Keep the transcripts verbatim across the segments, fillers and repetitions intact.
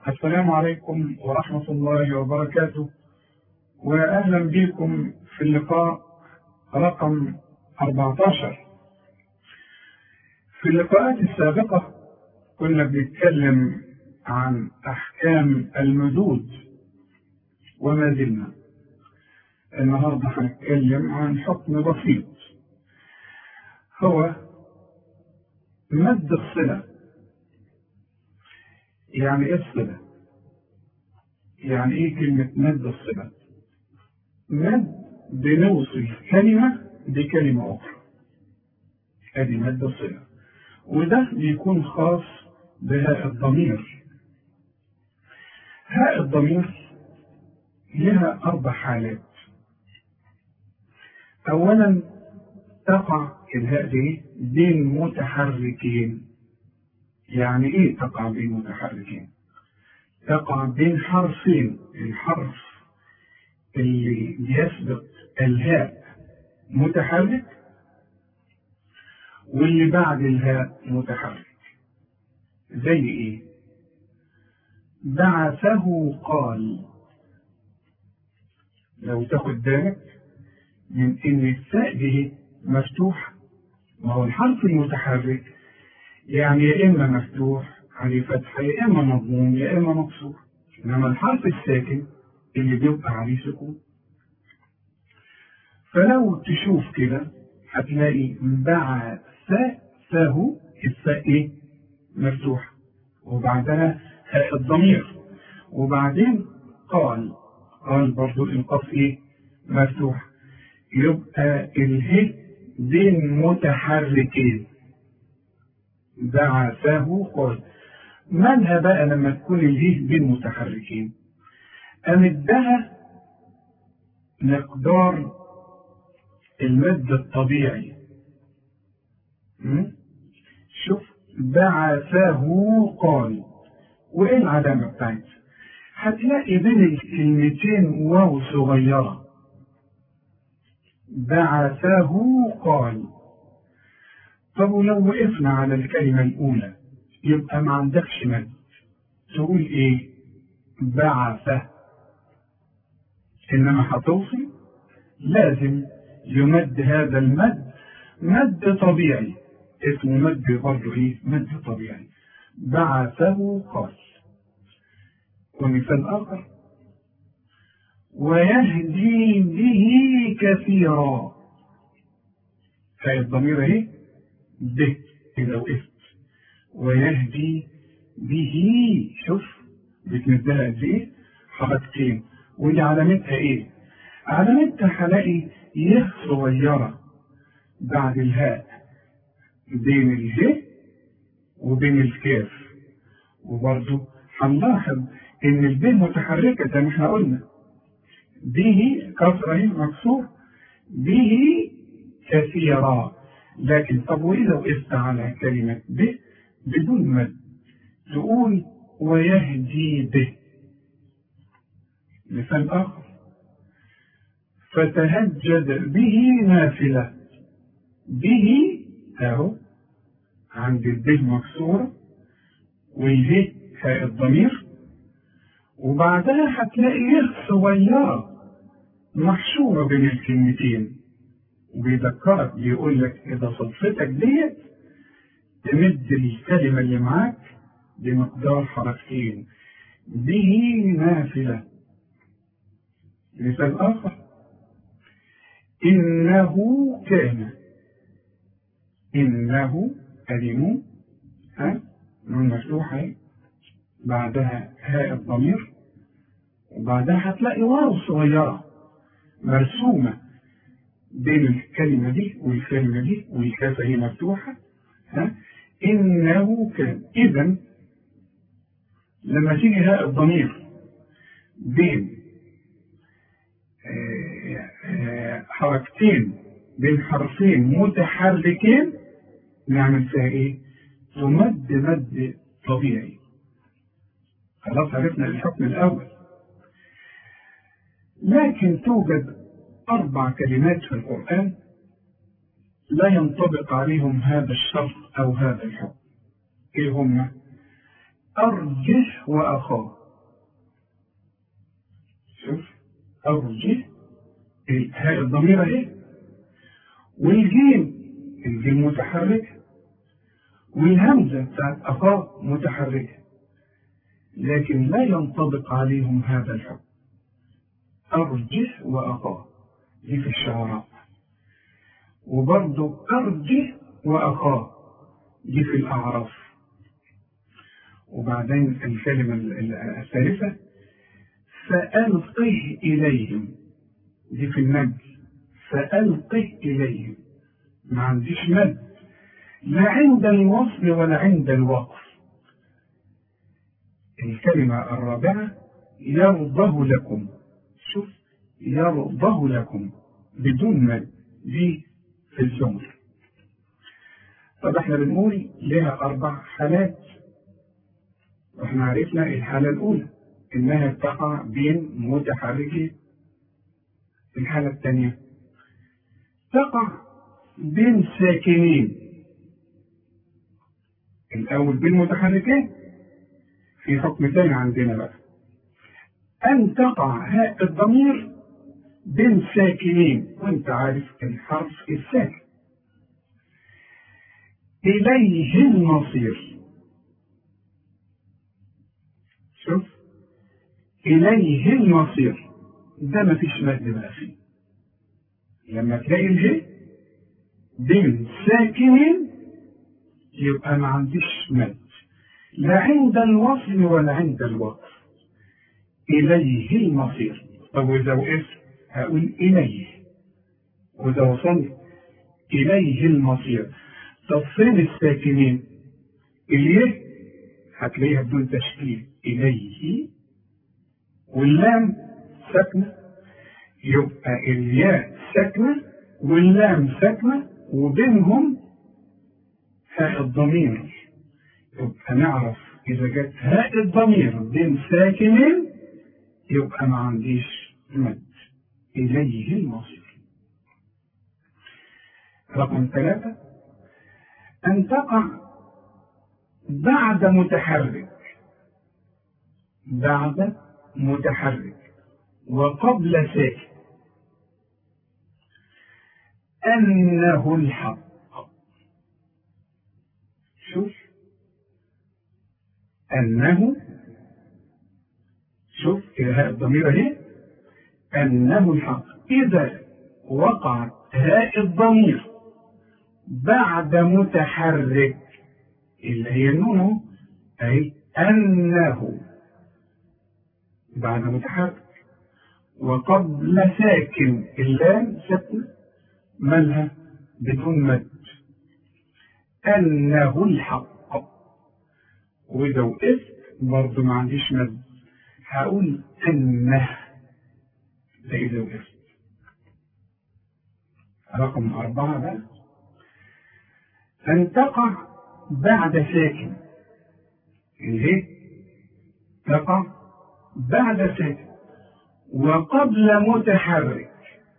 السلام عليكم ورحمة الله وبركاته، وأهلا بكم في اللقاء رقم أربعة عشر. في اللقاءات السابقة كنا بنتكلم عن أحكام المدود وما زلنا. النهاردة هنتكلم عن حكم بسيط، هو مد الصلة. يعني ايه الصلة؟ يعني ايه كلمة مد الصلة؟ مد بنوصل كلمة بكلمة أخرى، ادي مد الصلة، وده بيكون خاص بهاء الضمير. هاء الضمير لها أربع حالات. أولا تقع الهاء دي بين متحركين. يعني ايه تقع بين متحركين؟ تقع بين حرفين، الحرف اللي بيسبق الهاء متحرك واللي بعد الهاء متحرك. زي ايه؟ بعثه قال. لو تاخد بالك من ان الثاء دي مفتوح، ما هو الحرف المتحرك يعني يا اما مفتوح عليه فتحه يا اما مضموم يا اما مكسور، انما الحرف الساكن اللي بيبقى عليه سكون. فلو تشوف كده هتلاقي بعثه الثاء ايه؟ مفتوح، وبعدها هاء الضمير، وبعدين قال. قال برضو القاف ايه؟ مفتوح. يبقى اله بين متحركين. بعثه قال. مالها بقى لما تكون اله بين متحركين؟ امدها مقدار المد الطبيعي. م? شوف، بعثه قال، وايه العلامة بتاعتها؟ هتلاقي بين الكلمتين واو صغيرة. بعثه قال. طب ولو وقفنا على الكلمة الأولى يبقى ما عندكش مد، تقول ايه؟ بعثه. انما هتوصل لازم يمد هذا المد مد طبيعي، اسمه مد برضه ايه؟ مد طبيعي. بعثه قال. ومثال آخر، ويهدي به كثيرا. هاي الضمير اهي به إذا وقفت. ويهدي به، شوف بتمدها قد ايه؟ حركتين. ودي علامتها ايه؟ علامتها هلاقي يه صغيرة بعد الهاء بين الهاء وبين الكاف. وبرضه هنلاحظ ان الب متحركة زي ما احنا قلنا، به كسرة مكسور، به كثيرا. لكن طب واذا وقفت على كلمة به بدون مد تقول ويهدي به. مثال اخر، فتهجد به نافلة. به اهو عند البه مكسورة والهي هاء الضمير، وبعدها هتلاقي يه صغيرة محشورة بين الكلمتين، وبيذكرك بيقول لك إذا صدفتك ديت تمد الكلمة اللي معاك بمقدار حركتين. به نافلة. مثال آخر، إنه كان. إنه كلمة ها نون مفتوحة بعدها هاء الضمير، وبعدها هتلاقي واو صغيرة مرسومة بين الكلمة دي والكلمة دي، والكافة هي مفتوحة. ها إنه كان. إذن لما تيجي هاء الضمير بين آه آه حركتين، بين حرفين متحركين، نعمل فيها إيه؟ تمد مد طبيعي. خلاص عرفنا الحكم الأول. لكن توجد أربع كلمات في القرآن لا ينطبق عليهم هذا الشرط أو هذا الحكم. إيه هم؟ أرجه وأخاه. أرجه الهاء الضمير اهي، والجيم الجيم متحركة، والهمزة بتاعت أخاه متحركة، لكن لا ينطبق عليهم هذا الحكم. أرجه وأخاه دي في الشعراء، وبرضه أرجه وأخاه دي في الأعراف. وبعدين الكلمة الثالثة فألقه إليهم دي في النجل، فألقه إليهم ما عنديش مد لا عند الوصل ولا عند الوقف. الكلمة الرابعة يرضه لكم، شوف يرضه لكم بدون مد دي في الزمر. طب احنا بنقول لها أربع حالات، واحنا عرفنا الحالة الأولى إنها تقع بين متحركين. الحالة الثانية تقع بين ساكنين. الأول بين متحركين، في حكم ثاني عندنا بقى أن تقع هاء الضمير بين ساكنين، وانت عارف الحرف الساكن. إليه المصير، شوف إليه المصير ده ما فيش مد بقى فيه. لما تلاقي الهاء بين ساكنين يبقى ما عنديش مد لا عند الوصل ولا عند الوقف. إليه المصير. طب وإذا وقفت هقول إليه، وإذا وصلت إليه المصير. طب فين الساكنين؟ إليه هتلاقيها بدون تشكيل إليه، واللام ساكنة، يبقى الياء ساكنة واللام ساكنة وبينهم هاء الضمير. يبقى نعرف إذا جت هاء الضمير بين ساكنين يبقى ما عنديش مد. إليه المصير. رقم ثلاثة أن تقع بعد متحرك، بعد متحرك وقبل ساكن. أنه الحق، شوف أنه، شوف هاء الضمير اهي أنه الحق. إذا وقعت هاء الضمير بعد متحرك اللي هي النون أي أنه بعد متحرك وقبل ساكن اللام ساكنة مالها بدون مد، أنه الحق. وإذا وقفت برضه ما عنديش مد هقول أنه، ده إذا وقفت. رقم أربعة بقى أن تقع بعد ساكن، اللي تقع بعد ساكن وقبل متحرك،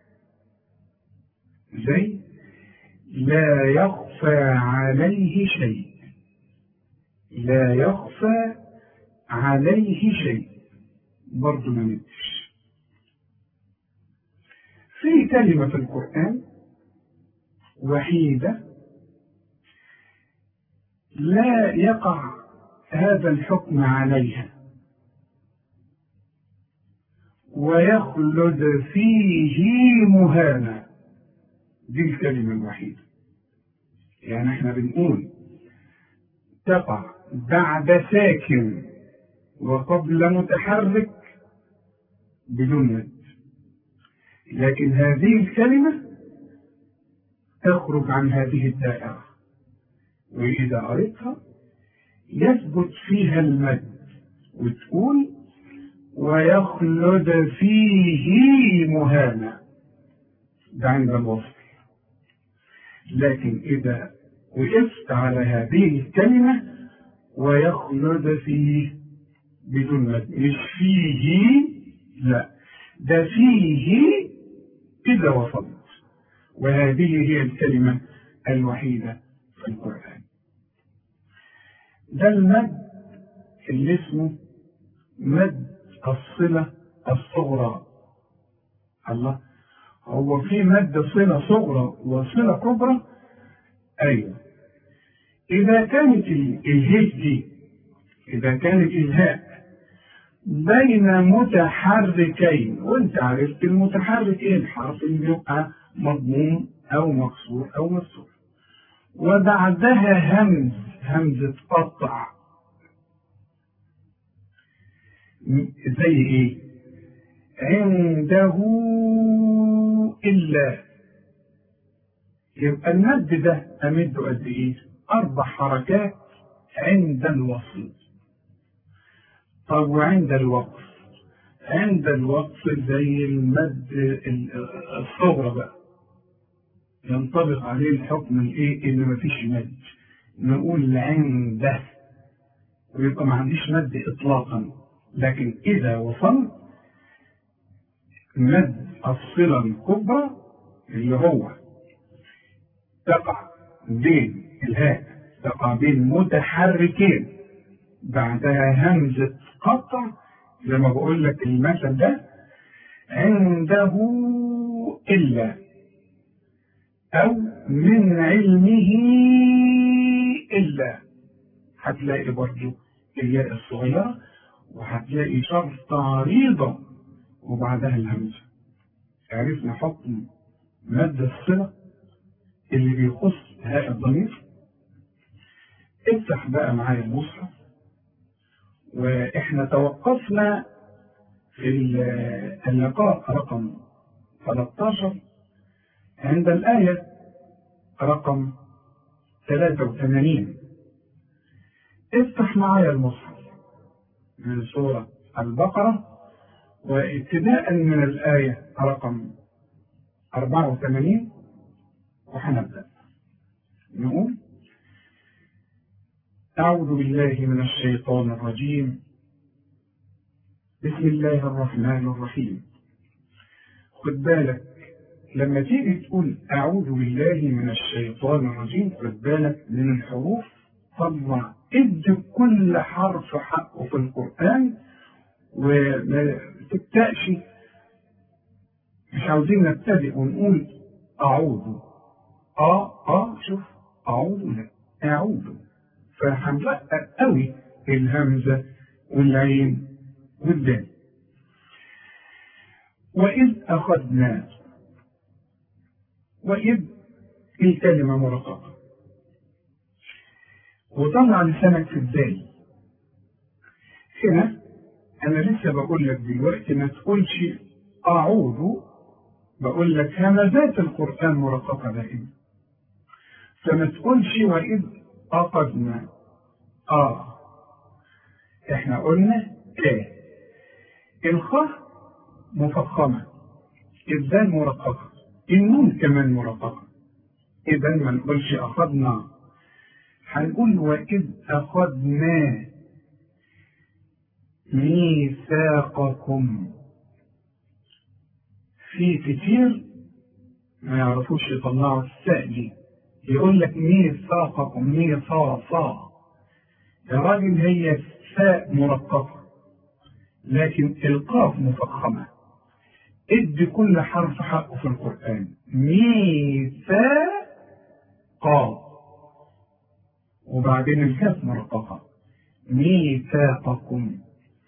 زي لا يخفى عليه شيء، لا يخفى عليه شيء برضه ما ندش. في كلمة في القرآن وحيدة لا يقع هذا الحكم عليها ويخلد فيه مهانا، دي الكلمة الوحيدة. يعني احنا بنقول تقع بعد ساكن وقبل متحرك بدون مد، لكن هذه الكلمة تخرج عن هذه الدائرة، وإذا قريتها يثبت فيها المد وتقول ويخلد فيه مهانا، ده عند الوصل. لكن إذا وقفت على هذه الكلمة ويخلد فيه بدون مد، مش فيه، لا ده فيه إذا وصلت، وهذه هي الكلمة الوحيدة في القرآن. ده المد اللي اسمه مد الصلة الصغرى، الله، هو في مد صلة صغرى وصلة كبرى؟ أيوة. إذا كانت الهاء دي إذا كانت الهاء بين متحركين، وانت عرفت المتحرك ايه؟ الحرف اللي بيبقى مضموم او مكسور او مفتوح، وبعدها همز همزة قطع، زي ايه؟ عنده الا. يبقى المد ده امده قد ايه؟ اربع حركات عند الوصل. طب وعند الوقف؟ عند الوقف زي المد الصغرى بقى، ينطبق عليه الحكم الايه؟ اللي مفيش مد، نقول عنده، ويبقى ما عنديش مد اطلاقا. لكن اذا وصل مد الصلة الكبرى اللي هو تقع بين الهاء تقع بين متحركين، بعدها همزة قطع، زي ما بقول لك المثل ده، عنده إلا، أو من علمه إلا. هتلاقي برضه الياء الصغيرة، وهتلاقي شرط عريضة وبعدها الهمزة. عرفنا حكم مد الصلة اللي بيخص هاء الضمير. افتح بقى معايا المصحف، واحنا توقفنا في اللقاء رقم ثلاثة عشر عند الآية رقم ثلاثة وثمانين. افتح معايا المصحف من سورة البقرة، وابتداء من الآية رقم أربعة وثمانين، وحنبدأ نقول: أعوذ بالله من الشيطان الرجيم، بسم الله الرحمن الرحيم. خد بالك لما تيجي تقول أعوذ بالله من الشيطان الرجيم، خد بالك من الحروف، طلع ادي كل حرف حقه في القرآن، وما تبتأش. مش عاوزين نبتدئ ونقول أعوذ آه آه شوف أعوذ، لا أعوذ، فهنرقق قوي الهمزة والعين والدال. وإذ أخذنا، وإذ الكلمة مرققة، وطلع لسانك في الدال. هنا أنا لسه بقول لك دلوقتي ما تقولش أعوذ، بقول لك همزات القرآن مرققة دائما، فما تقولش وإذ أخذنا. آه إحنا قلنا إيه؟ الخاء مفخمة، الدال مرققة، النون كمان مرققة. إذا ما نقولش أخذنا، هنقول وإذ أخذنا ميثاقكم. في كتير ما يعرفوش يطلعوا الساء دي، يقول لك ميثاقكم، ميثاقا. يا راجل هي ساء مرققة، لكن القاف مفخمة. ادي كل حرف حقه في القرآن. ميثاقا، وبعدين الكاف مرققة. ميثاقكم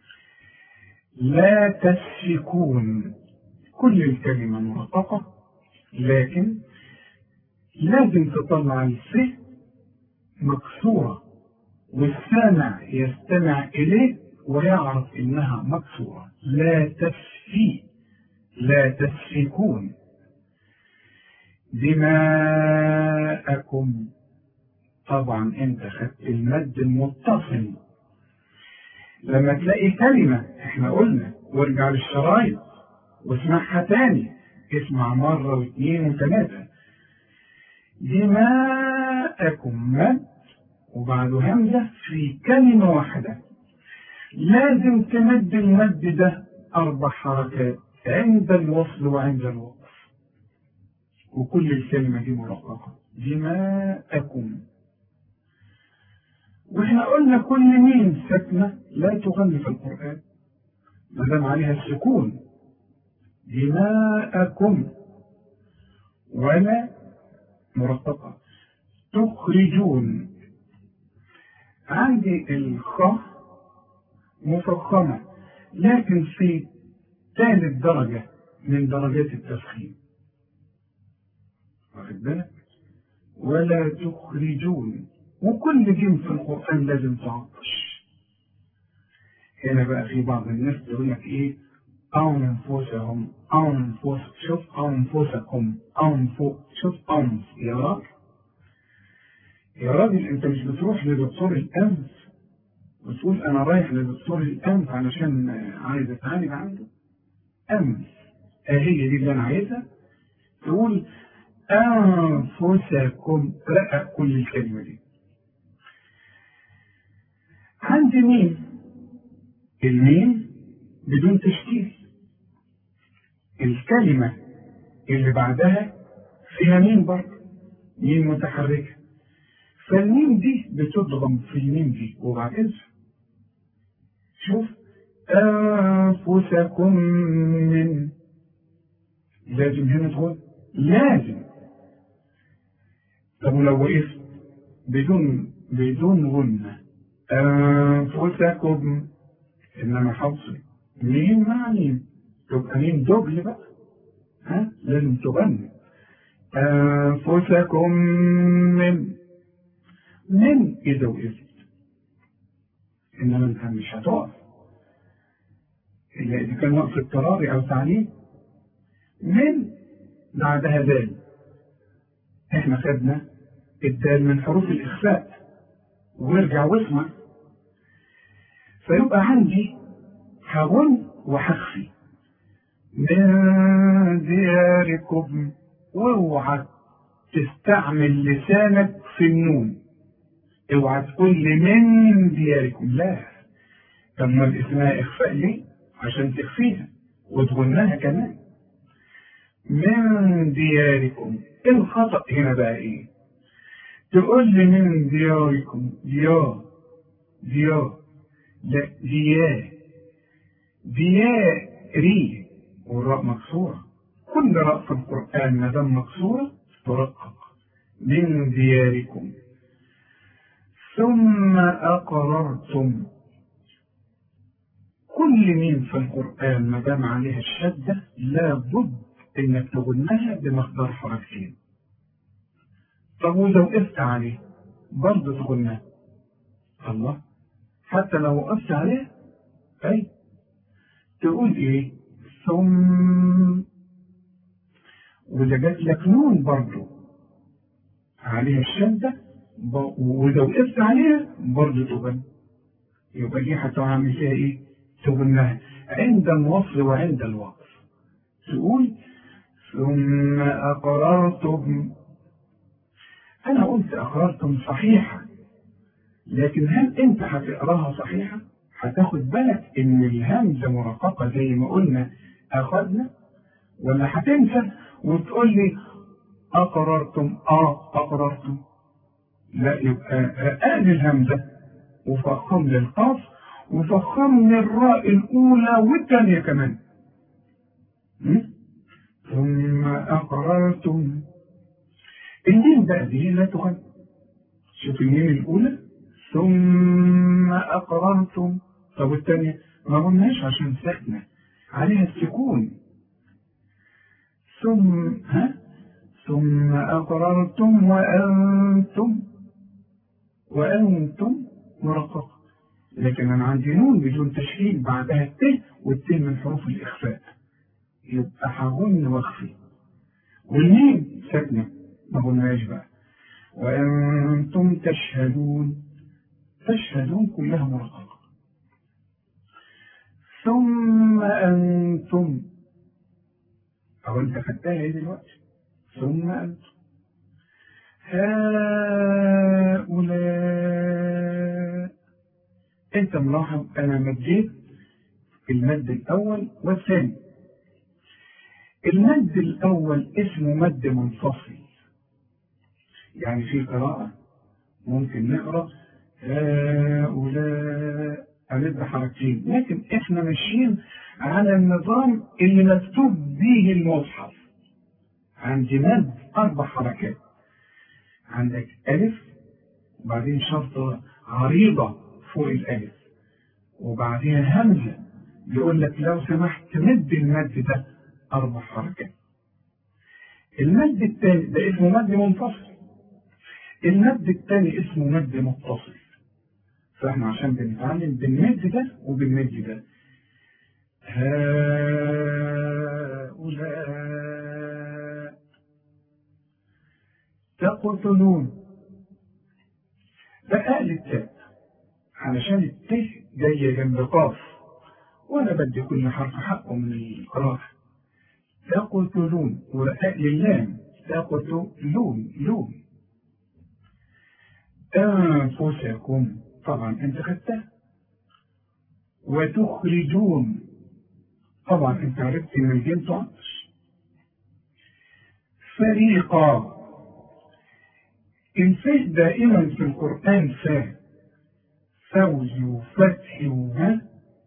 لا تسفكون، كل الكلمة مرققة، لكن لازم تطلع الف مكسورة، والسامع يستمع إليه ويعرف إنها مكسورة. لا تسفي، لا تسفكون دماءكم. طبعا انت خدت المد المتصل. لما تلاقي كلمة، احنا قلنا وارجع للشرايط واسمعها تاني، اسمع مرة واثنين وثلاثة. دماءكم مد وبعده همزة في كلمة واحدة، لازم تمد المد ده أربع حركات عند الوصل وعند الوقف، وكل الكلمة دي مرققة. دماءكم. واحنا قلنا كل ميم ساكنة لا تغني في القرآن ما دام عليها السكون. دماءكم ولا مرققة. تخرجون، عندي الخاء مفخمة لكن في ثالث درجة من درجات التفخيم، واخد بالك؟ ولا تخرجون، وكل جيم في القرآن لازم تعطش. هنا بقى في بعض الناس تقول لك ايه؟ أنفسهم أنفس، شوف أنفسكم أنفس، شوف أنف. يا راجل يا راجل انت مش بتروح لدكتور الأنف وتقول انا رايح لدكتور الأنف علشان عايز اتعالج عنده؟ أنف هي دي اللي انا عايزها. تقول أنفسكم، رقق كل الكلمة دي. عندي ميم، الميم بدون تشكيل، الكلمة اللي بعدها فيها ميم برضه، ميم متحركة، فالميم دي بتضغم في الميم دي وبعدين شوف أنفسكم من، لازم هنا تقول لازم. طب ولو وقفت بدون بدون غنة أنفسكم، إنما حفظ مين مع مين تبقى مين دبل بقى، ها لازم تغني أنفسكم من من إذا وقفت، إنما أنت مش هتقف إلا إذا كان وقف اضطراري أو تعليم. من بعدها دال، إحنا خدنا الدال من حروف الإخفاء، وارجع واسمع. فيبقى عندي هغن وهخفي من دياركم، واوعى تستعمل لسانك في النون، اوعى تقول لي من دياركم، لا. طب ما اسمها اخفاء ليه؟ عشان تخفيها وتغناها كمان. من دياركم، الخطأ هنا بقى ايه؟ تقول لي من دياركم ديار ديار، لا ديار دياري، والراء مكسورة. كل راء في القرآن ما دام مكسورة ترقق. من دياركم ثم أقررتم، كل مين في القرآن ما دام عليها الشدة لابد إنك تغنها بمقدار حركتين. طب وإذا وقفت عليه برضه تغنها. الله، حتى لو وقفت عليه أي تقول إيه؟ ثم، وإذا جات لك نون برضه عليها الشدة وإذا وقفت عليها برضه تغني، يبقى دي هتعمل فيها إيه؟ تغنها عند الوصل وعند الوقف. تقول ثم أقررتم. أنا قلت أقررتم صحيحة، لكن هل أنت هتقراها صحيحة؟ هتاخد بالك إن الهمزة مرققة زي ما قلنا أخذنا، ولا هتنسى وتقول لي أقررتم آه أقررتم؟ لا، يبقى رقق لي الهمزة وفخم لي القاف وفخم لي الراء الأولى والثانية كمان. ثم أقررتم. الميم بقى دي لا تغنى. شوف الميم الأولى ثم أقررتم، طب الثانية ما قلناش عشان ساكنة عليها السكون. ثم ها ثم أقررتم وأنتم وأنتم مرققة، لكن أنا عندي نون بدون تشكيل بعدها الت، والت من حروف الإخفاء، يبقى هغن واخفي. والميم ساكنة ما قلناش بقى. وأنتم تشهدون، تشهدون كلها مرققة. ثم أنتم، أو أنت خدتها إيه دلوقتي؟ ثم أنتم هؤلاء. أنت ملاحظ أنا مديت المد الأول والثاني. المد الأول اسمه مد منفصل، يعني في قراءة ممكن نقرأ هؤلاء هندي حركتين، لكن احنا ماشيين على النظام اللي مكتوب به المصحف. عندي مد اربع حركات، عندك الف وبعدين شرطه عريضه فوق الالف وبعدين همزه، يقول لك لو سمحت مد المد ده اربع حركات. المد الثاني ده اسمه مد منفصل، المد الثاني اسمه مد متصل. فاحنا عشان بنتعلم بالمد ده وبالمد ده. هؤلاء تقتلون، بقى للتاء علشان التاء جايه جنب قاف، وانا بدي كل حرف حقه من القراءه. تقتلون، ورقاء للام تقتلون لون. أنفسكم، طبعا أنت خدتها. وتخرجون، طبعا أنت عرفت إن الجيم تعطش. فريقا، الفه دائما في القرآن فا، فوز وفتح وها،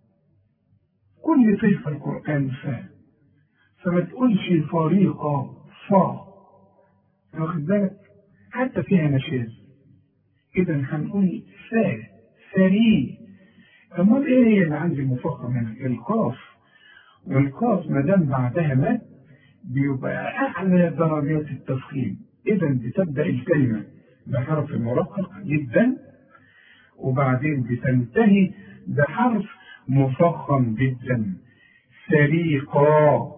كل فه في القرآن فا، فما تقولش فريقا فا، واخد بالك؟ حتى فيها نشاز. إذا هنقول فا فري. أمال إيه هي اللي عندي مفخم هنا؟ القاف، والقاف ما دام بعدها مد بيبقى أعلى درجات التفخيم. إذا بتبدأ الكلمة بحرف مرقق جدا وبعدين بتنتهي بحرف مفخم جدا. فريقا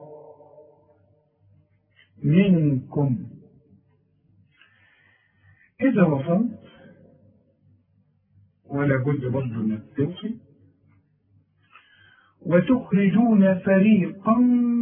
منكم. إذا وصلت ولا بد برضه انك توصل. وتخرجون فريقا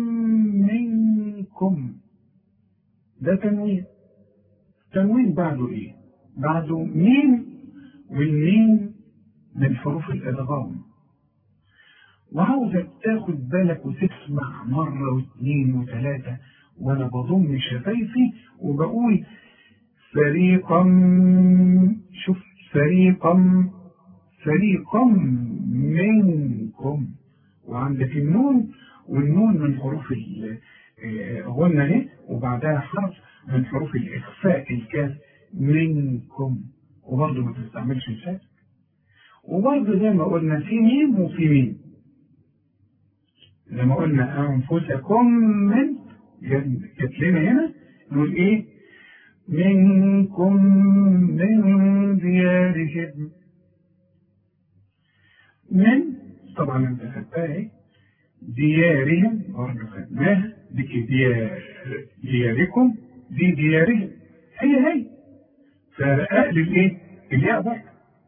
منكم، ده تنوين. تنوين بعده ايه؟ بعده ميم، والميم من حروف الادغام. وعاوزك تاخد بالك وتسمع مره واثنين وثلاثه وانا بضم شفايفي وبقول فريقا. شوف، فريقا فريقا منكم، وعندك النون، والنون من حروف الغنة اهي، وبعدها حرف من حروف الإخفاء الكاف منكم، وبرضه ما تستعملش الفاء. وبرضه زي ما قلنا في ميم وفي ميم، زي ما قلنا أنفسكم من جت لنا هنا نقول إيه؟ منكم من ديارهم. من طبعا انت خدتها ايه؟ ديارهم برضه خدناها، دي ديار دياركم، دي ديارهم، هي هي. فرقاء للايه؟ الياء برضه.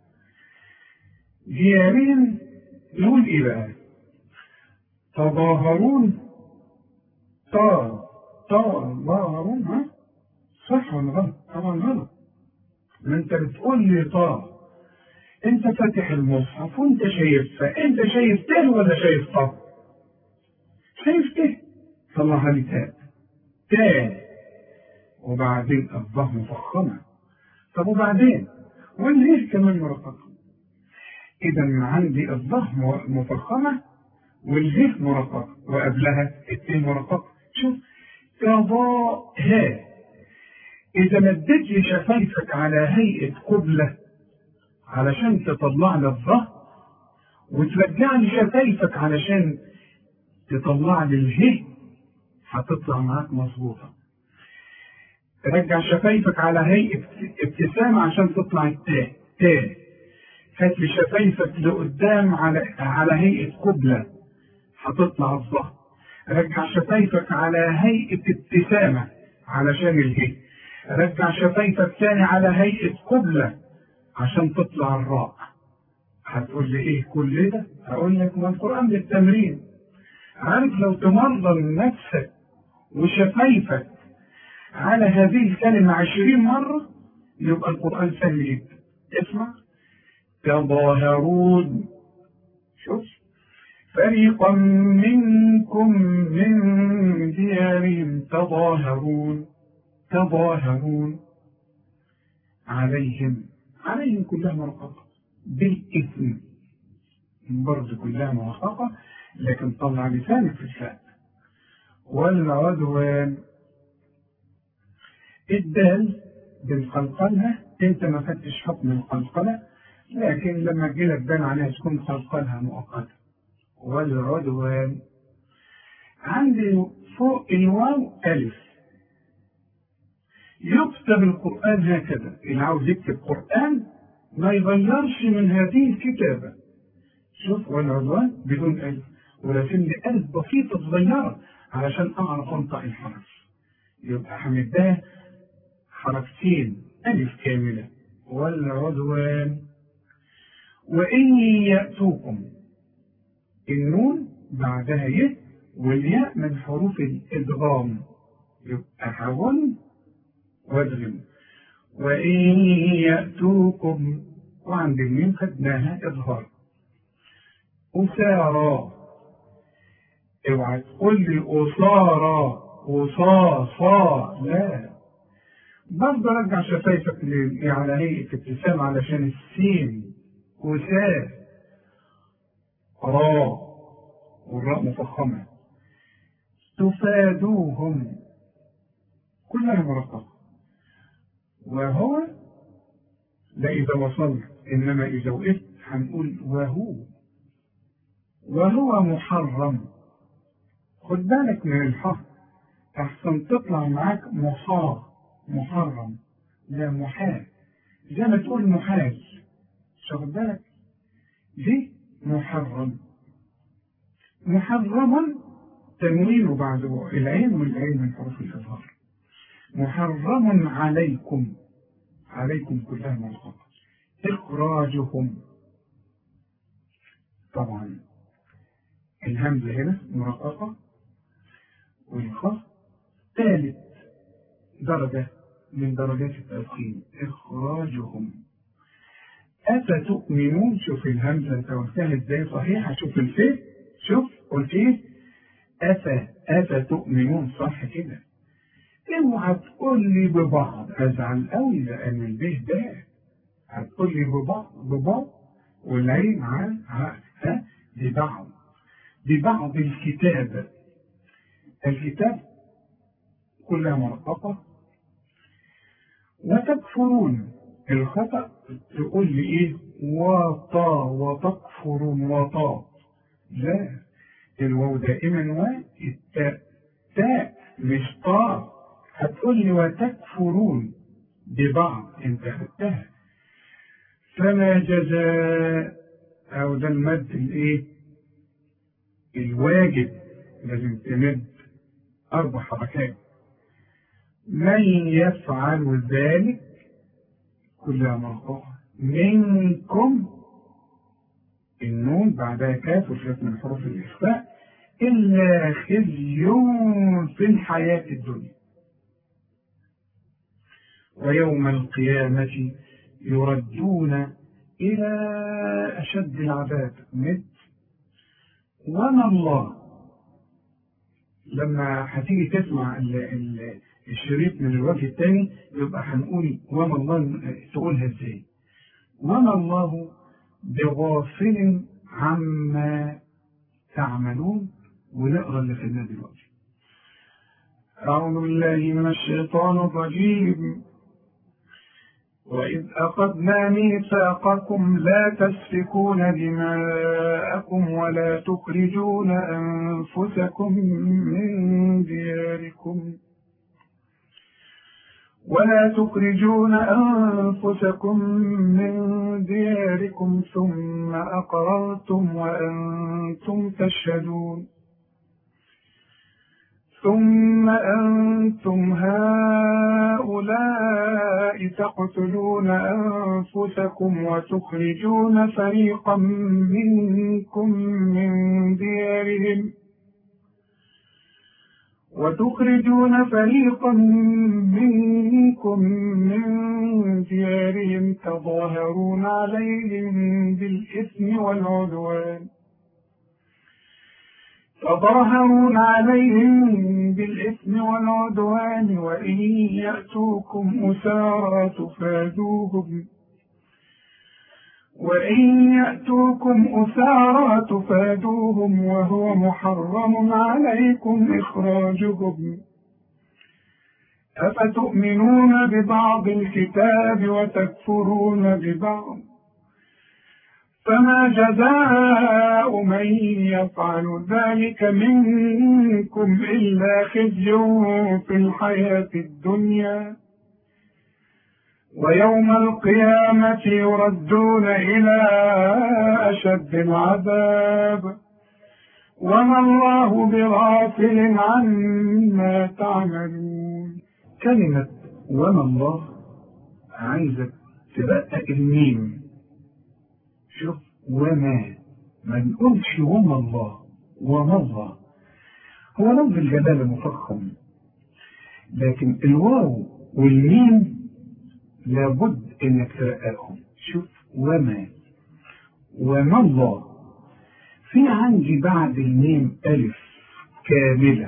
ديارهم نقول ايه بقى؟ تظاهرون. تا تظاهرون، ها؟ صح ولا غلط؟ طبعا غلط. ما انت بتقول لي طا، انت فاتح المصحف وانت شايف، فانت شايف تاء ولا شايف طا؟ شايف تاء، طلعها لي تاء تاء، وبعدين الظه مفخمه. طب وبعدين والهيه كمان مرققه. اذا عندي الظه مفخمه والهيه مرققه وقبلها التاء مرققه. شوف، تضاها، اذا مديت لي شفايفك على هيئه قبله علشان تطلع لي الظه، وترجع لي شفايفك علشان تطلع لي الهي، هتطلع معاك مظبوطه. ترجع شفايفك على هيئه ابتسامه عشان تطلع التاء تاء. هات لي شفايفك لقدام على على هيئه قبله، هتطلع الظه. رجع شفايفك على هيئه ابتسامه علشان الهي. رجع شفايفك ثاني على هيئه قبله عشان تطلع الراء. هتقول لي ايه كل ده؟ هقول لك ما القرآن بالتمرين. عارف لو تمرن نفسك وشفايفك على هذه الكلمة عشرين مرة يبقى القرآن سهل جدا. اسمع، تظاهرون. شوف، فريقا منكم من ديارهم تظاهرون. تظاهرون عليهم، عليهم كلها مرققة بالإثم. برضه كلها موثقة، لكن طلع لسانك في الفاء. والعدوان الدال بنقلقلها، انت ما خدتش حكم القلقلة، لكن لما تجيلك دال عليها تكون قلقلها مؤقتة. والعدوان عندي فوق الواو ألف. يكتب القرآن هكذا، اللي عاوز يكتب قرآن ما يغيرش من هذه الكتابة. شوف، والعدوان بدون ألف، ولكن لي ألف بسيطة صغيرة علشان أعرف أنطق الحرف. يبقى حمداه حركتين ألف كاملة. والعدوان وإن يأتوكم، النون بعدها ي، والياء من حروف الإدغام، يبقى حول وادغم. وإن يأتوكم، وعند الميم خدناها إظهار. أسارى، اوعى تقول لي أسارى أصاصا، لا، برضه رجع شفايفك على هيئة ابتسام علشان السين. أسا را، والراء مفخمة. تفادوهم، كلها مرققة. وهو ده إذا وصلت، إنما إذا وقفت هنقول وهو. وهو محرم، خد بالك من الحرف أحسن تطلع معاك مصار. محرم لا محال، زي ما تقول محال، خد بالك دي محرم. محرما تنوين بعد العين، والعين من حروف الإظهار. محرم عليكم، عليكم كلها مرققة. إخراجهم، طبعا الهمزة هنا مرققة، والخاء ثالث درجة من درجات التلقين. إخراجهم. أفتؤمنون، شوف الهمزة انت قلتها ازاي صحيحة، شوف الفاء، شوف قلت ايه؟ أفا أفتؤمنون، صح كده. اوعى تقول لي ببعض، ازعل قوي لان البيه ده هتقول لي ببعض ببعض، والعين عن ها ببعض ببعض الكتاب. الكتاب كلها مرققة. وتكفرون، الخطأ تقول لي ايه؟ وطا، وتكفرون وطا، لا، الواو دائما والتاء تاء مش طاء. هتقول لي وتكفرون ببعض، انت خدتها. فما جزاء، او ده المد الايه الواجب، لازم تمد اربع حركات. من يفعل ذلك، كلها مرققة. منكم، النون بعدها كاف وشرط من حروف الإخفاء. إلا خزي في الحياة الدنيا، ويوم القيامة يردون إلى أشد العذاب. مت. وما الله، لما هتيجي تسمع ال ال الشريط من الوجه الثاني يبقى هنقول وما الله، تقولها ازاي؟ وما الله بغافل عما تعملون. ونقرا اللي خدناه دلوقتي. أعوذ بالله من الشيطان الرجيم. وإذ أخذنا ميثاقكم لا تسفكون دماءكم ولا تخرجون أنفسكم من دياركم ولا تخرجون أنفسكم من دياركم ثم أقررتم وأنتم تشهدون. ثم أنتم هؤلاء تقتلون أنفسكم وتخرجون فريقا منكم من ديارهم وتخرجون فريقا منكم من ديارهم تظاهرون عليهم بالإثم والعدوان تظاهرون عليهم بالإثم والعدوان وإن يأتوكم أسارى تفادوهم وإن يأتوكم أسارى تفادوهم وهو محرم عليكم إخراجهم أفتؤمنون ببعض الكتاب وتكفرون ببعض فما جزاء من يفعل ذلك منكم إلا خزي في الحياة الدنيا ويوم القيامة يردون إلى أشد العذاب وما الله بغافل عما تعملون. كلمة وما الله عايزك تبقى الميم. شوف وما ما نقولش وما الله وما الله هو لفظ الجلالة مفخم، لكن الواو والميم لابد انك ترققهم. شوف وما وما الله في عندي بعد الميم ألف كاملة.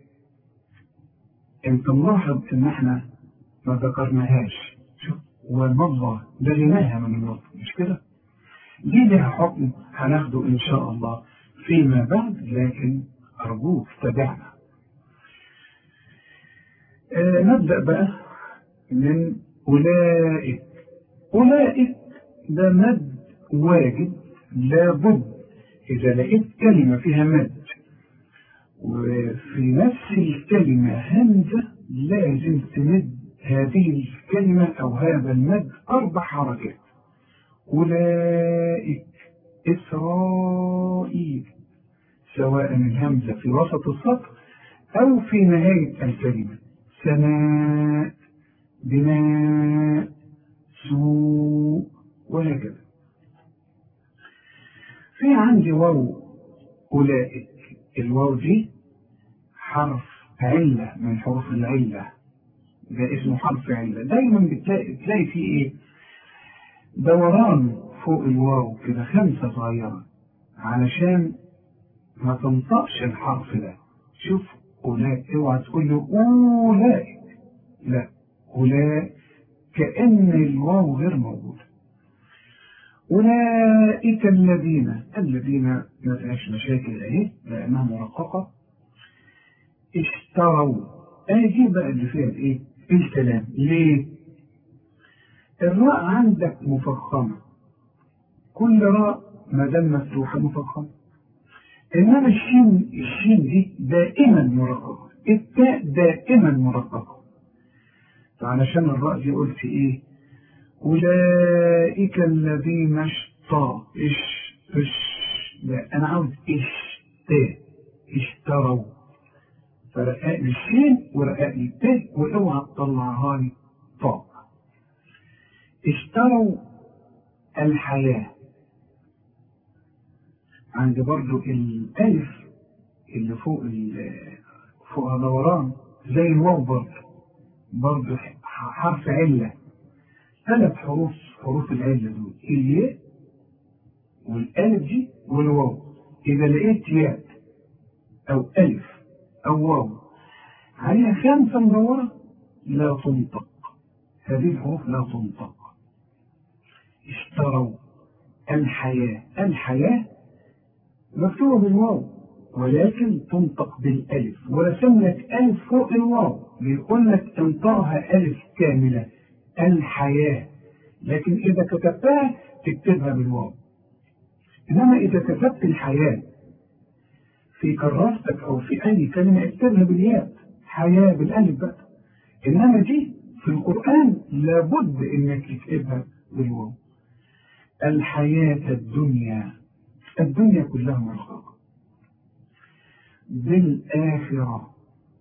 انت ملاحظ ان احنا ما ذكرناهاش. شوف وما الله لغيناها من النطق مش كده؟ دي لها حكم هناخده ان شاء الله فيما بعد، لكن ارجوك تابعنا. آه نبدأ بقى من أولئك. أولئك ده مد واجب لابد إذا لقيت كلمة فيها مد وفي نفس الكلمة همزة لازم تمد هذه الكلمة أو هذا المد أربع حركات. أولئك إسرائيل، سواء الهمزة في وسط السطر أو في نهاية الكلمة. سماء، بناء، سوء، وهكذا. في عندي واو أولئك. الواو دي حرف علة من حروف العلة، ده اسمه حرف علة. دايما بتلاقي, بتلاقي فيه ايه؟ دوران فوق الواو كده، خمسة صغيرة علشان ما تنطقش الحرف ده. شوف أولئك، اوعى تقول له أولئك، لا أولئك كأن الواو غير موجودة. أولئك الذين، الذين ما فيهاش مشاكل اهي لأنها مرققة. اشتروا، اجي بقى اللي فيها الايه؟ الكلام. ليه؟ الراء عندك مفخمة، كل راء ما دام مفتوحة مفخمة، انما الشين الشين دي دائما مرققة، التاء دائما مرققة. فعلشان الراء دي قلت ايه؟ أولئك الذين اشتروا. إش إش لا أنا عاوز اشتا اشتروا، فرقاء لي الشين ورقاء لي التاء، واوعى تطلعها لي طاء. اشتروا الحياة. عندي برضو الألف اللي فوق فوقها دوران زي الواو، برضو برضو حرف علة. ثلاث حروف حروف العلة دول، الياء والألف دي والواو. إذا لقيت ياء أو ألف أو واو عليها خمسة مدورة لا تنطق، هذه الحروف لا تنطق. اشتروا الحياة، الحياة مكتوبة بالواو ولكن تنطق بالألف، ورسم لك ألف فوق الواو بيقول لك انطقها ألف كاملة الحياة، لكن إذا كتبتها تكتبها بالواو. إنما إذا كتبت الحياة في كراستك أو في أي كلمة اكتبها بالياء، حياة بالألف بقى. إنما دي في القرآن لابد إنك تكتبها بالواو. الحياة الدنيا، الدنيا كلها مرققة. بالآخرة،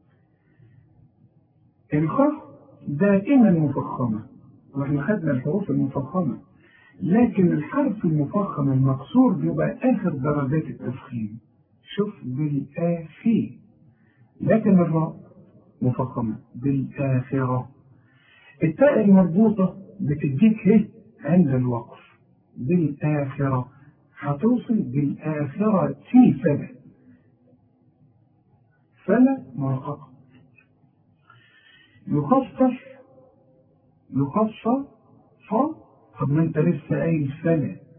الخاء دائما مفخمة، واحنا خدنا الحروف المفخمة، لكن الحرف المفخم المكسور بيبقى آخر درجات التفخيم. شوف بالآخي، لكن الراء مفخمة. بالآخرة. التاء المربوطة بتديك هي عند الوقف. بالآخرة هتوصل بالآخرة في فلا، فلا مرققة. يخصص، يخصص ف، طب ما انت لسه قايل فلا،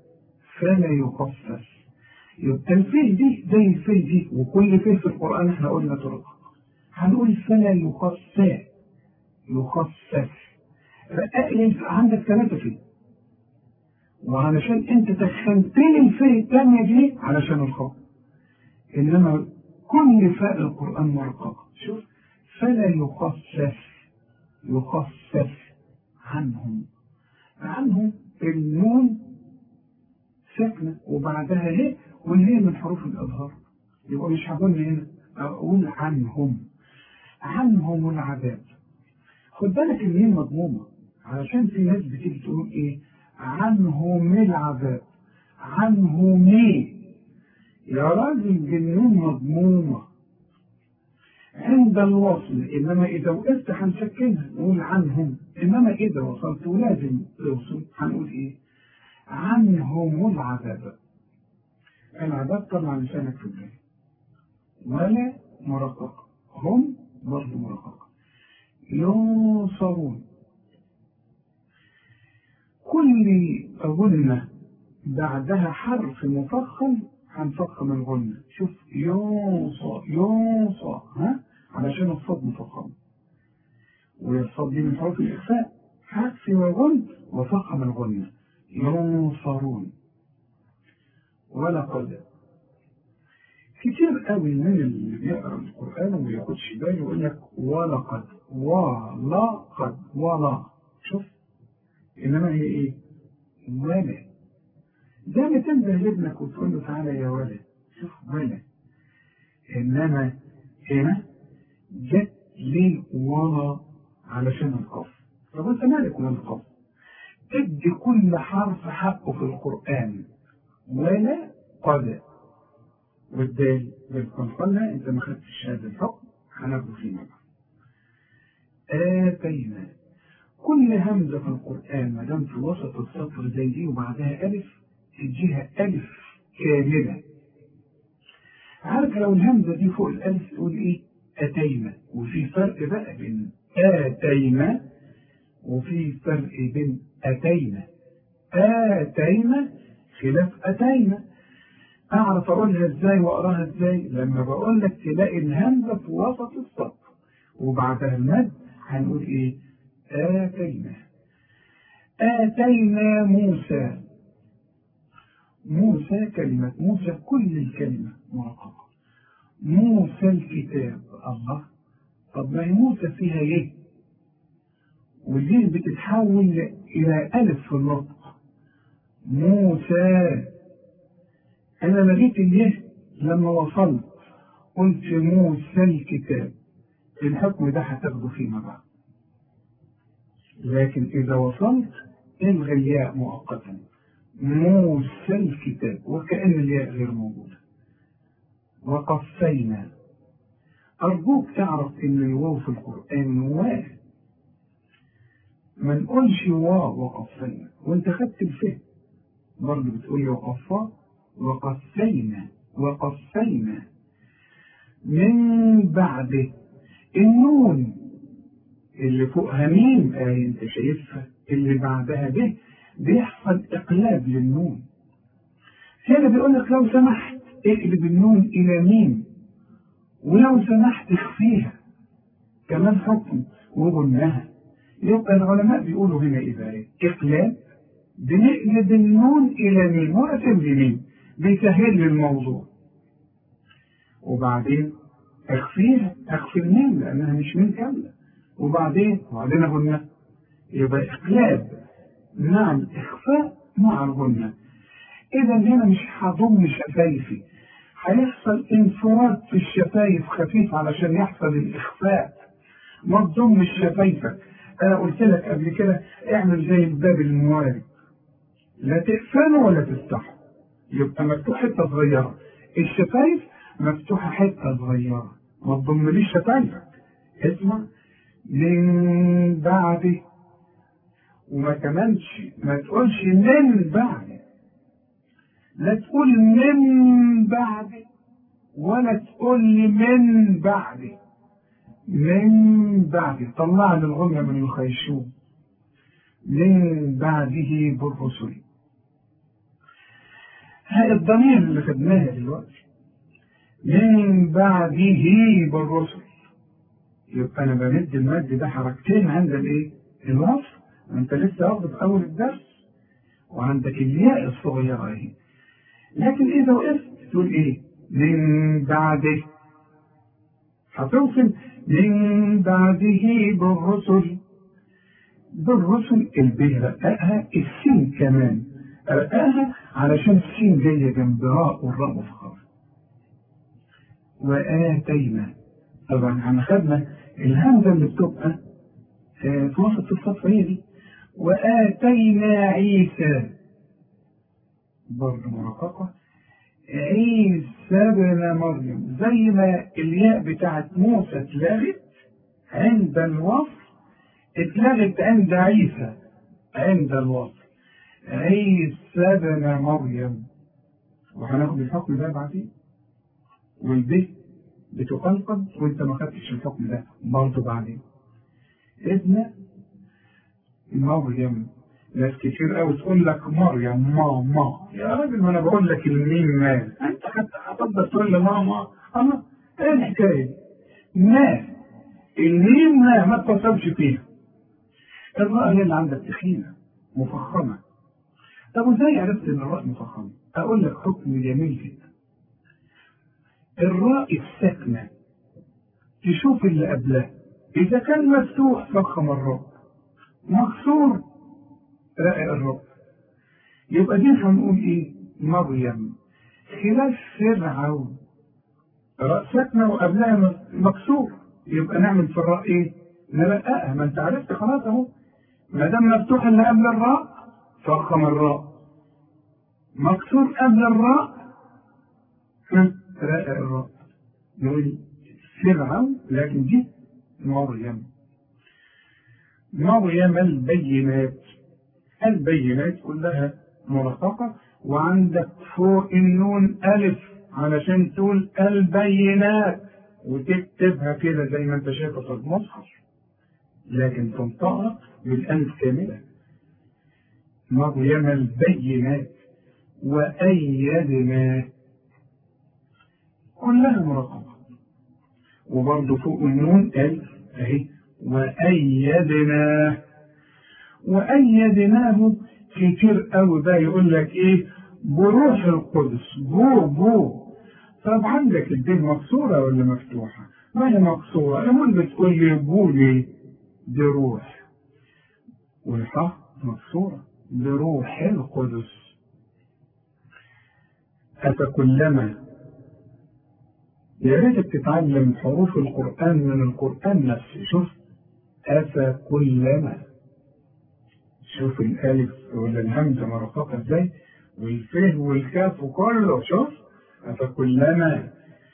فلا يخفف. يبقى الفه دي زي الفه دي، وكل فه في القرآن احنا قلنا طرق. هنقول فلا يخفف يخفف. عندك ثلاثة فيه، وعلشان انت تخنتين الفه الثانية دي علشان الخط، انما كل فاء القرآن مرققة. شوف، فلا يخفف يخفف عنهم. عنهم النون ساكنة وبعدها هي، والهي من حروف الإظهار، يبقى مش هقول هنا، أقول عنهم عنهم العذاب. خد بالك إن هي مضمومة، علشان في ناس بتيجي تقول إيه عنهم العذاب، عنهم إيه يا راجل، بالنون مضمومة عند الوصل، إنما إذا وقفت هنسكنها نقول عنهم، إنما إذا وصلت ولازم توصل هنقول إيه عنهم العذاب. العذاب طبعا لسانك في البداية، ولا مرققة، هم برضه مرققة. ينصرون، كل غنة بعدها حرف مفخم هنفخم الغنة. شوف ينصر ينصر، ها علشان الصوت مفخم، والصوت دي من حروف الإخفاء، حذف وغن وفخم الغنة. ينصرون. ولقد، كتير قوي من اللي بيقرأ القرآن وما ياخدش باله يقول لك ولقد ولقد ولا، شوف إنما هي إيه ولا. ده ما تنبه لابنك وتقول له تعالى يا ولد، شوف ولا، إنما هنا جت ليه ولا علشان القف. طب أنت مالك من القف؟ ادي كل حرف حقه في القرآن. ولا قد، والدال بالقلقلة، انت ما خدتش هذا الحكم هناخده فيه مرة. آتينا، كل همزة في القرآن ما دام في وسط السطر زي دي وبعدها ألف تديها ألف كاملة. عارف لو الهمزة دي فوق الألف تقول إيه أتينا، وفي فرق بقى بين آتينا وفي فرق بين أتينا. آتينا خلاف أتينا. أعرف أقولها إزاي وأقراها إزاي؟ لما بقول لك تلاقي الهمزة في وسط السطر وبعدها المد هنقول إيه آتينا. آتينا موسى. موسى كلمة موسى، كل الكلمة مرققة. موسى الكتاب. الله، طب ما هي موسى فيها يه، واليه بتتحول إلى ألف في النطق. موسى، أنا لقيت اليه لما وصلت قلت موسى الكتاب، الحكم ده هتاخده فيما بعد. لكن إذا وصلت الغي الياء مؤقتا، موسى الكتاب، وكأن الياء غير موجودة. وقفينا، أرجوك تعرف إن الواو في القرآن واو، ما نقولش واو وقفينا وأنت خدت الفهم برضه بتقول لي وقفا. وقفينا وقفينا من بعد النون اللي فوقها ميم، آه انت شايفها اللي بعدها به بيحصل اقلاب للنون. هنا بيقول لك لو سمحت اقلب النون الى ميم، ولو سمحت اخفيها كمان حكم وغنها. يبقى العلماء بيقولوا هنا ايه؟ اقلاب، بنقلب النون الى ميم ورسم لي ميم بيسهل لي الموضوع، وبعدين اخفيها، اخفي الميم لانها مش ميم كامله، وبعدين وبعدين غنى. يبقى اقلاب مع الاخفاء مع الغنى. اذا هنا مش هضم شفايفي، هيحصل انفراد في الشفايف خفيف علشان يحصل الاخفاء. ما تضمش شفايفك. انا قلت لك قبل كده اعمل زي الباب الموارد، لا تقفله ولا تفتحه، يبقى مفتوح حته صغيره، الشفايف مفتوحه حته صغيره، ما تضمليش شفايفك. اسمع من بعد، وما كمانش ما تقولش من بعد، لا تقول من بعد ولا تقول من بعد. من بعد طلع لي الغنى من الخيشوم. من بعده بالرسل. ها الضمير اللي خدناها دلوقتي من بعده بالرسل، يبقى انا بمد المد ده حركتين عند الايه؟ الوصف. انت لسه واخده في اول الدرس وعندك الياء الصغيره اهي، لكن اذا وقفت تقول ايه؟ من بعده، هتوصل من بعده بالرسل. بالرسل البه رققها، السين كمان رققها علشان السين جايه جنب راء والراء مفخمه. وآتينا، طبعا احنا خدنا الهمزه اللي بتبقى في وسط الصف هي دي. وآتينا عيسى برضه مرققه، عيسى ابن مريم، زي ما الياء بتاعت موسى اتلغت عند الوصف اتلغت عند عيسى عند الوصف. عيسى ابن مريم، وهناخد الحكم ده بعدين. والبه بتقلقل وانت ما خدتش الحكم ده برضه بعدين. ابن مريم، ناس كتير قوي تقول لك مريم ما ما يا راجل، ما انا بقول لك الميم ما، انت حتى هتفضل تقول لي ماما. انا ايه الحكايه؟ ما الميم ما ما اتصلش فيها. الراء هي اللي عندك تخينه مفخمه. طب وازاي عرفت ان الراء مفخمه؟ اقول لك حكم جميل جدا. الراء الساكنه تشوف اللي قبلها، اذا كان مفتوح فخم الراء، مكسور رقق الراء. يبقى دي هنقول ايه؟ مريم. خلاف فرعون، راء ساكنه وقبلها مكسور، يبقى نعمل في الراء ايه؟ نرققها. ما انت عرفت خلاص اهو، ما دام مفتوح اللي قبل الراء فخم الراء، مكسور قبل الراء رقق الراء. نقول فرعون، لكن دي مريم. مريم البينات، البينات كلها مرققة، وعندك فوق النون ألف علشان تقول البينات، وتكتبها كده زي ما انت شايفها في المصحف، لكن تنطقها بالألف كاملة. مريم البينات وأيدنا، كلها مرققة، وبرضه فوق النون ألف أهي. وأيدنا، وأيدناه كتير قوي بقى يقول لك إيه؟ بروح القدس، بو بو. طب عندك الدين مكسورة ولا مفتوحة؟ ما هي مكسورة، أمال بتقول لي بو ليه؟ دي روح، والحاء مكسورة، بروح القدس. أفكلما، يا ريت تتعلم حروف القرآن من القرآن نفسه. شوف أفكلما، شوف الألف ولا الهمزة مرققة ازاي، والفه والكاف وكله. شوف أفكلما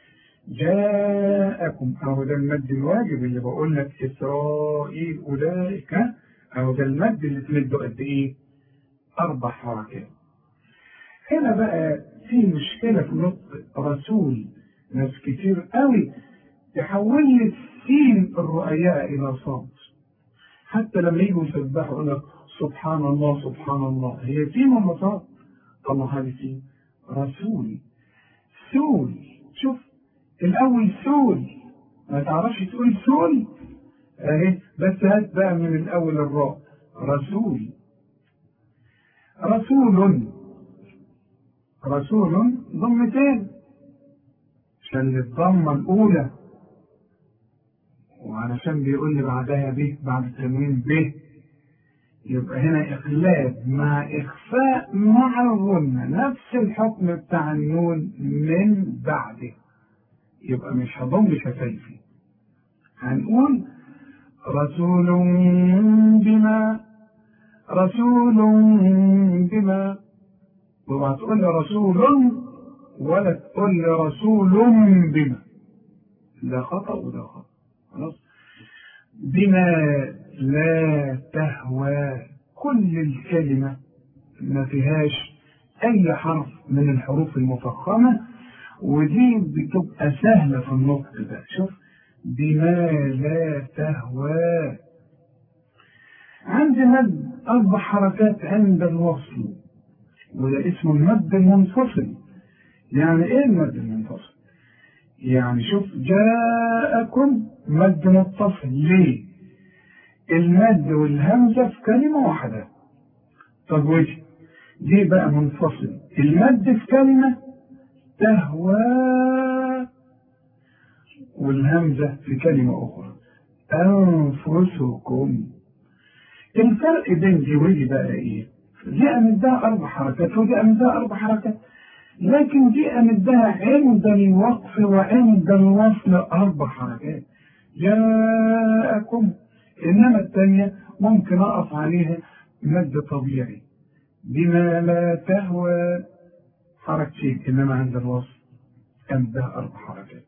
جاءكم، أهو ده المد الواجب اللي بقول لك إسرائيل أولئك، أهو ده المد اللي تمده قد إيه؟ أربع حركات. هنا بقى في مشكلة في نطق رسول، ناس كتير قوي تحول لي السين الرؤياء إلى صاد، حتى لما يجوا يسبحوا يقول لك سبحان الله سبحان الله، هي سين ولا صاد؟ الله هذه سين. رسول، سول، شوف الأول سول، ما تعرفش تقول سول اهي، بس هات بقى من الأول الراء. رسول، رسول، رسول ضمتين عشان الضمة الأولى، وعلشان بيقول لي بعدها به بعد التنوين به، يبقى هنا إقلاب مع إخفاء مع الغنة، نفس الحكم بتاع النون من بعده. يبقى مش هضم شفايفي، هنقول رسول بما، رسول بما، وما تقول لي رسول ولا تقول لي رسول بما، ده خطأ وده خطأ. خلاص. بما لا تهوى، كل الكلمة ما فيهاش أي حرف من الحروف المفخمة، ودي بتبقى سهلة في النطق ده. شوف بما لا تهوى، عندنا أربع حركات عند الوصل، وده اسمه المد المنفصل. يعني ايه المد المنفصل؟ يعني شوف، جاءكم مد متصل. ليه؟ المد والهمزة في كلمة واحدة. طب وجه دي بقى منفصل. المد في كلمة تهوى، والهمزة في كلمة أخرى أنفسكم. الفرق بين دي ودي بقى إيه؟ دي أمدها أربع حركات ودي أمدها أربع حركات، لكن دي أمدها عند الوقف وعند الوصل أربع حركات. جاءكم. إنما الثانية ممكن أقف عليها مد طبيعي بما لا تهوى حركتين، إنما عند الوصل أمدها أربع حركات.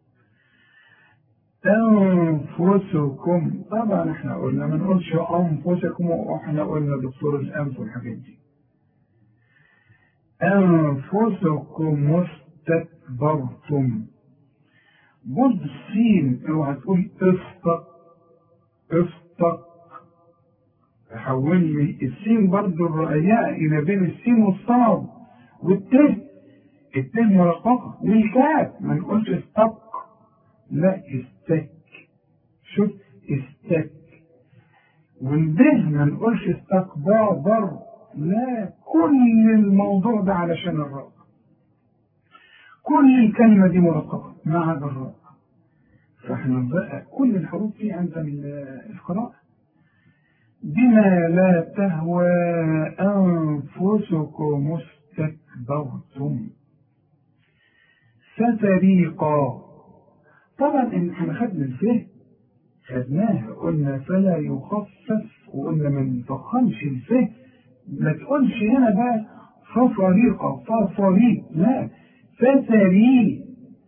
أنفسكم، طبعا احنا قلنا ما نقولش أنفسكم، واحنا قلنا دكتور الأنف والحاجات دي. أنفسكم مستكبرتم. برضه السين اوعى تقول افطق افطق، حول لي السين برضه الرقيقة إلى بين السين والصاد والته. الته مرققة، والكاف ما نقولش استق، لا استك. شوف استك. والبه ما نقولش استكبر، لا. كل الموضوع ده علشان الراء. كل الكلمة دي مرققة ما عدا الراء. فاحنا بقى كل الحروف دي عند القراءة. بما لا تهوى أنفسكم مستكبرتم. فتريقا. طبعا احنا خدنا الفه، خدناها قلنا فلا يخفف، وقلنا ما نفخمش الفه. ما تقولش هنا بقى فطريقة فطريق، لا. فتري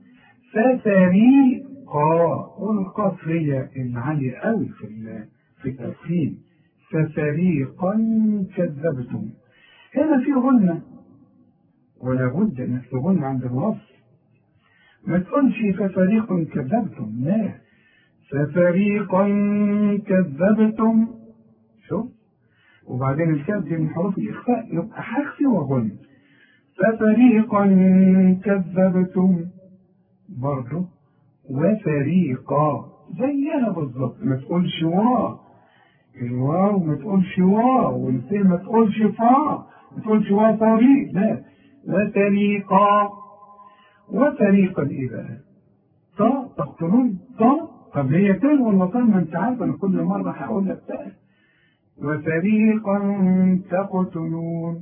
فتريقا، والقاف هي العالية قوي في في التفخيم. ففريقا كذبتم. هنا في غنة، ولا بد انك تغن عند الوصف. ما تقولش ففريق كذبتم، لا. ففريقا كذبتم. شوف، وبعدين الكاف دي من حروف الإخفاء، يبقى حخفي وغن. ففريقا كذبتم برضه، وفريقا زيها بالظبط. ما تقولش وا، الواو ما تقولش وا، والفي ما تقولش فا، ما تقولش وا طريق، لا. وفريقا. وفريقا ايه بقى؟ طا تقتلون طا. طب هي تاء ولا طا؟ ما انت عارف انا كل مره هقول لك تاء. وفريقا تقتلون.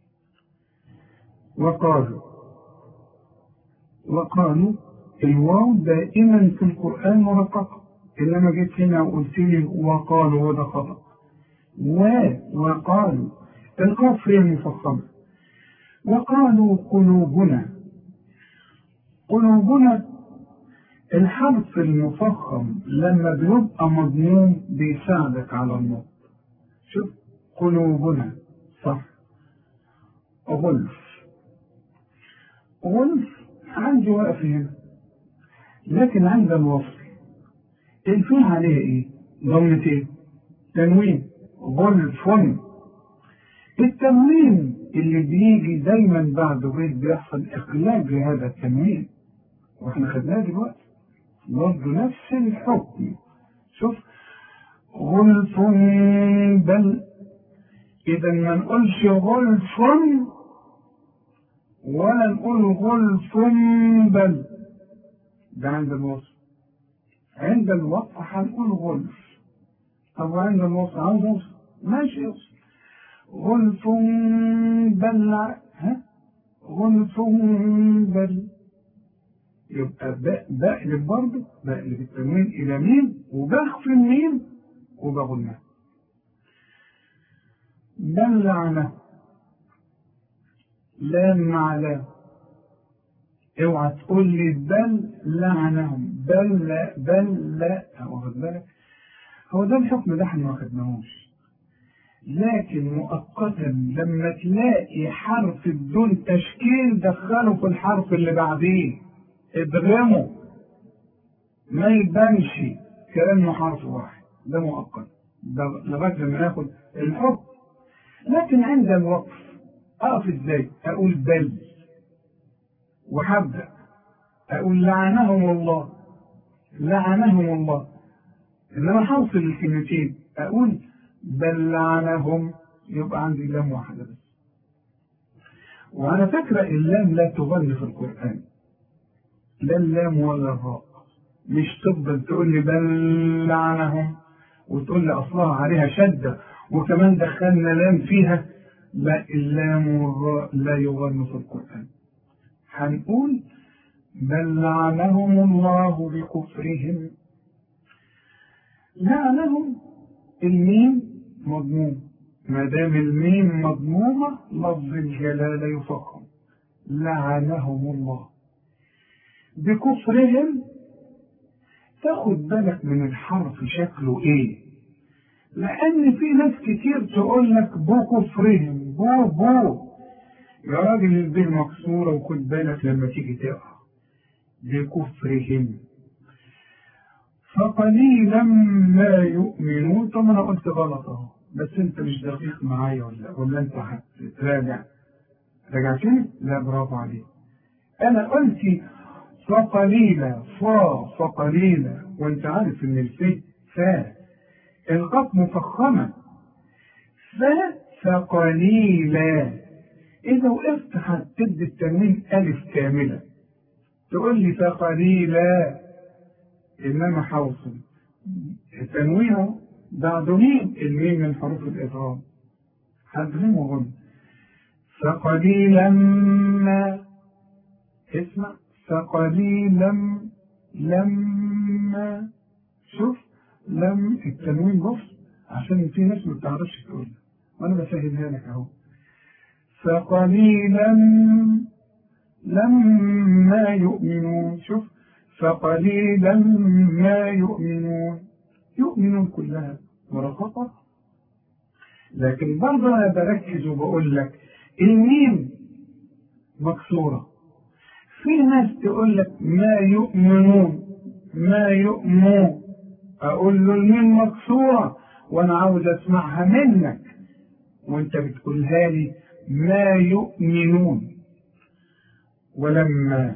وقالوا. وقالوا الواو دائما في القرآن مرققة، إنما جيت هنا وقلت لي وقالوا، وده خطأ. و وقالوا القاف هي المفخمة. وقالوا قلوبنا. قلوبنا الحرف المفخم لما بيبقى مضموم بيساعدك على النطق. شوف، قلوبنا صح. غلف. غلف عندي واقف هنا، لكن عند الوصل الفيه عليه ايه؟ ضمتين، تنوين. غلف. التنوين اللي بيجي دايما بعد بيت بيحصل اقلاب لهذا التنوين، واحنا خدناه دلوقتي برضه نفس الحكم. شوف، غلف بل. اذا ما نقولش غلف ولا نقول غلف بل، ده عند الوصف. عند الوقف هنقول غلف. طب عند الوصف عاوز وصف ماشي يوصف. غلف بل، ها غلف بل، يبقى بقلب برضه، بقلب التنوين الى ميم وبخفي الميم وبغنها. بل لعنه. لام مع لام. اوعى تقول لي بل لعنهم، بل لا بل لا، واخد بالك؟ هو ده الحكم ده احنا ما خدناهوش، لكن مؤقتا لما تلاقي حرف بدون تشكيل دخله في الحرف اللي بعديه، ادغمه ما يبانش كأنه حرف واحد، ده مؤقت، ده لغايه لما ناخد الحكم. لكن عند الوقف أقف إزاي؟ أقول بل، وهبدأ أقول لعنهم الله، لعنهم الله. إنما حوصل الكلمتين أقول بل لعنهم، يبقى عندي لام واحدة بس. وأنا فاكرة اللام لا تغني في القرآن، لا اللام ولا الراء. مش تفضل تقول لي بل لعنهم وتقول لي أصلها عليها شدة وكمان دخلنا لام فيها. لا، اللام والراء لا يغنوا في القرآن. هنقول بل لعنهم الله بكفرهم. لعنهم الميم مضموم، ما دام الميم مضمومة لفظ الجلالة يفخم. لعنهم الله بكفرهم. تاخد بالك من الحرف شكله ايه، لان في ناس كتير تقول لك بكفرهم، بو بو يا راجل البيه مكسورة، وخد بالك لما تيجي تقرا بكفرهم. فقليلا ما يؤمنون. طب انا قلت غلط اهو، بس انت مش دقيق معايا ولا ولا انت هتراجع؟ راجعتني؟ لا، برافو عليك. انا قلت فقليلا، فا فقليلا، وانت عارف ان الفي فا القاف مفخمه، فا فقليلا. اذا وقفت هتدي التنوين الف كامله، تقول لي فقليلا، انما حوصل تنوينه بعد ميم، الميم من حروف الادغام، هدغمه غن. فقليلا ما، اسمع، فقليلا لما، شوف لم التنوين بص، عشان في ناس ما بتعرفش تقول وانا بسهلها لك اهو. فقليلا لما يؤمنون، شوف فقليلا ما يؤمنون، يؤمنون كلها مرققة. لكن برضه انا بركز وبقول لك الميم مكسورة. في ناس تقول لك ما يؤمنون، ما يؤمنون، اقول له الميم مكسورة وانا عاوز اسمعها منك، وانت بتقولها لي ما يؤمنون. ولما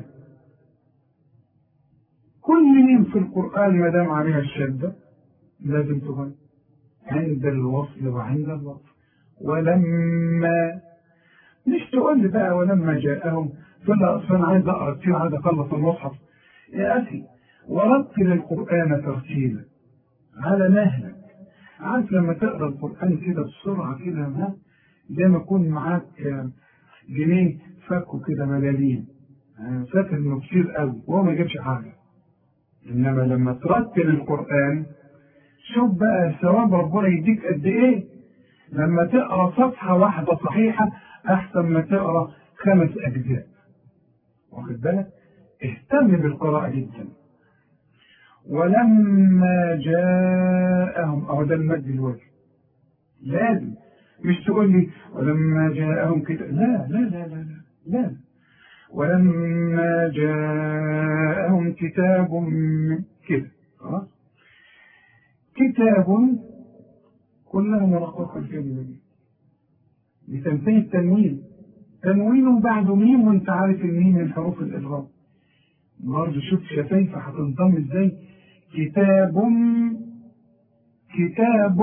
كل ميم في القرآن ما دام عليها الشدة لازم تغني عند الوصل وعند الوصل. ولما، مش تقول لي بقى ولما جاءهم تقول لي اصل انا عايز اقرا كتير، عايز اخلص المصحف. يا اخي ورتل القرآن ترتيلا على مهلك. عارف لما تقرا القرآن كده بسرعة كده، ها، زي ما يكون معاك جنيه فكه كده ملالين، فاكر انه كتير قوي وهو ما يجيبش حاجة. انما لما ترتل القرآن شوف بقى ثواب ربنا يديك قد ايه. لما تقرا صفحة واحدة صحيحة احسن ما تقرا خمس اجزاء، واخد بالك؟ اهتم بالقراءة جدا. ولما جاءهم، اهو ده المد الوجه، لازم مش تقول لي ولما جاءهم كده، لا لا لا لا لا, لا. ولما جاءهم كتاب من كده، خلاص. كتاب كلها مرققة الكلمة دي بتنتهي التنوين، تنوين بعده ميم، وانت عارف الميم من حروف الإدغام. برضه شوف شفايفة هتنضم ازاي. كتاب، كتاب،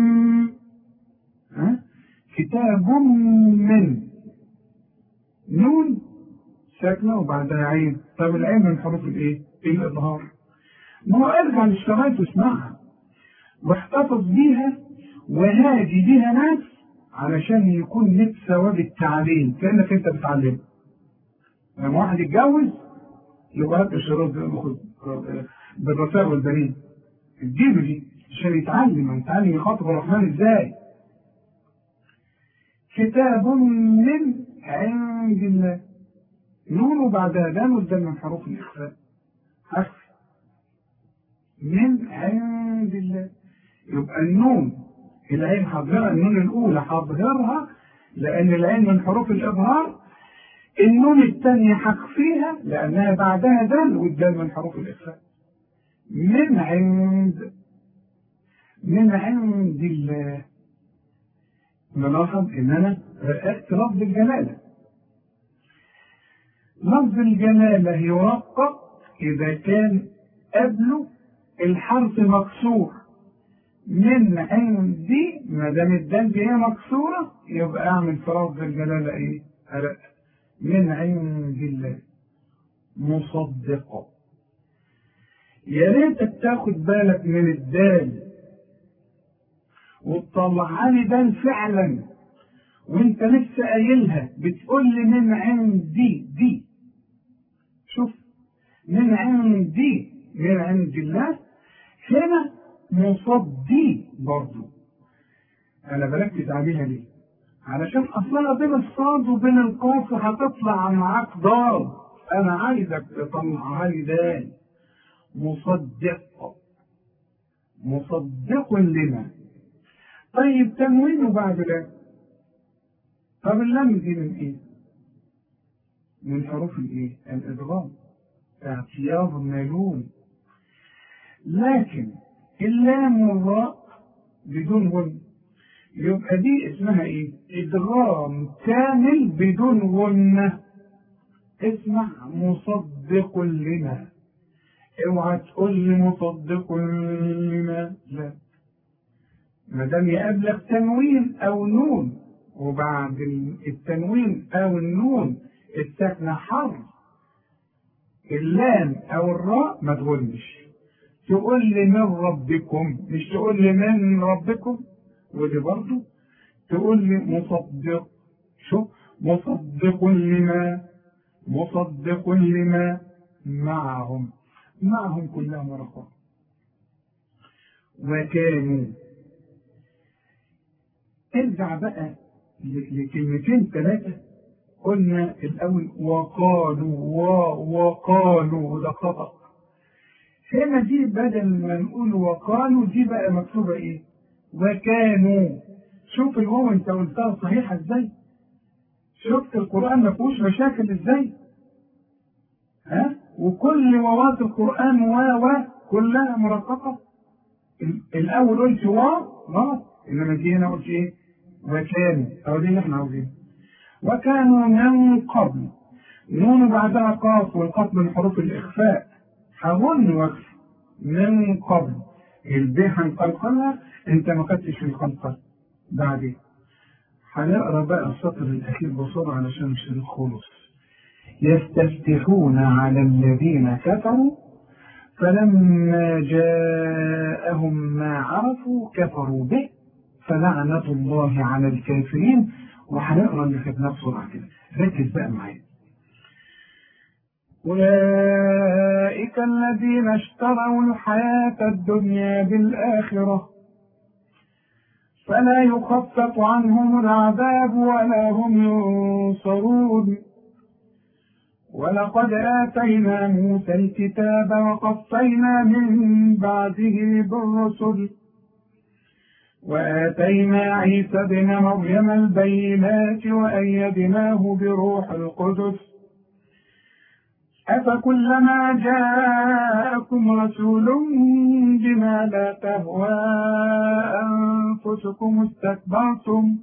ها، كتاب من، نون ساكنة وبعدها عين. طب العين من حروف الايه؟ الإظهار. ما هو ارجع للشرايط واسمعها واحتفظ بيها وهاجي بيها ناس علشان يكون لك ثواب التعليم، كأنك انت بتعلم. لما واحد يتجوز يبقى هات الشرايط بالرسائل والبنين، اديله دي عشان يتعلم، يتعلم يخاطب الرحمن ازاي. كتاب من عند الله، نون وبعدها دال، والدال من حروف الإخفاء، أخفى. من عند الله، يبقى النون العين حاضرها، النون الأولى حاضرها لأن العين من حروف الإظهار، النون الثانية هخفيها لأنها بعدها دال، والدال من حروف الإخفاء. من عند، من عند الله. نلاحظ إن أنا رققت لفظ الجلالة. لفظ الجلالة يرقق إذا كان قبله الحرف مكسور. من عندي، ما دام الدال دي هي مكسورة يبقى أعمل في لفظ الجلالة إيه؟ أرقق. من عند الله مصدقة. يا ريتك تاخد بالك من الدال وتطلعها لي دال فعلا وانت لسه قايلها، بتقول لي من عندي دي. شوف، من عندي، من عند الله. هنا مصدي برضو، انا بركز عليها ليه؟ علشان اصلا بين الصاد وبين القاف هتطلع معاك ضاد، انا عايزك تطلعها لي دال. مصدق، مصدق لما. طيب تنوينه بعد لا. طب اللام دي من ايه؟ من حروف الايه؟ الادغام، اعتياض النالون. لكن اللام والراء بدون غن، يبقى دي اسمها ايه؟ ادغام كامل بدون غنة. اسمع، مصدق لما. اوعى تقول لي مصدق لما، لا. ما دام يقابلك تنوين او نون وبعد التنوين او النون الساكنه حرف اللام او الراء ما تغنش. تقول لي من ربكم، مش تقول لي من ربكم. ودي برضه تقول لي مصدق. شوف، مصدق لما، مصدق لما معهم. معهم كلها مرقة. وكانوا. ارجع بقى لكلمتين ثلاثة قلنا الأول وقالوا وقالوا، ده خطأ. هنا دي بدل ما نقول وقالوا دي بقى مكتوبة ايه؟ وكانوا. شوف الواو انت قلتها صحيحة ازاي؟ شفت القرآن ما فيهوش مشاكل ازاي؟ ها؟ وكل واوات القرآن و و كلها مرققة. الأول قلت واو غلط، إنما دي هنا قلت إيه؟ وكانوا، أو دي اللي إحنا عاوزينها. وكانوا من قبل، نون بعدها قاف، والقاف من حروف الإخفاء. هظن وقف من قبل، البي هنقلقلها، أنت ما خدتش القلقل. بعدين هنقرا بقى السطر الأخير بسرعة علشان مش الخلص. يستفتحون على الذين كفروا فلما جاءهم ما عرفوا كفروا به فلعنة الله على الكافرين. وهنقرا اللي خدناه بسرعة كده، ركز بقى معايا. أولئك الذين اشتروا الحياة الدنيا بالآخرة فلا يخفف عنهم العذاب ولا هم ينصرون. ولقد آتينا موسى الكتاب وقفينا من بعده بالرسل وآتينا عيسى ابن مريم البينات وأيدناه بروح القدس أفكلما جاءكم رسول بما لا تهوى أنفسكم استكبرتم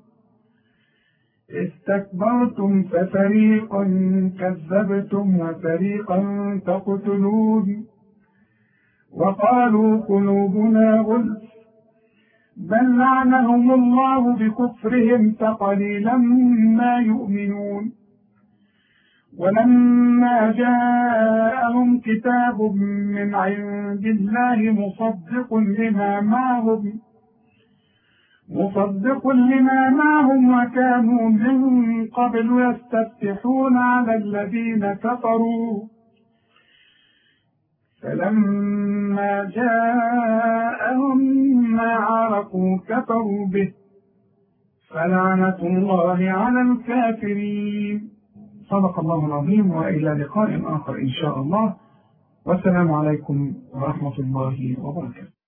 استكبرتم ففريقا كذبتم وفريقا تقتلون. وقالوا قلوبنا غلف بل لعنهم الله بكفرهم فقليلا ما يؤمنون. ولما جاءهم كتاب من عند الله مصدق لما معهم مصدق لما معهم وكانوا من قبل يستفتحون على الذين كفروا فلما جاءهم ما عرفوا كفروا به فلعنة الله على الكافرين. صدق الله العظيم، وإلى لقاء آخر إن شاء الله، والسلام عليكم ورحمة الله وبركاته.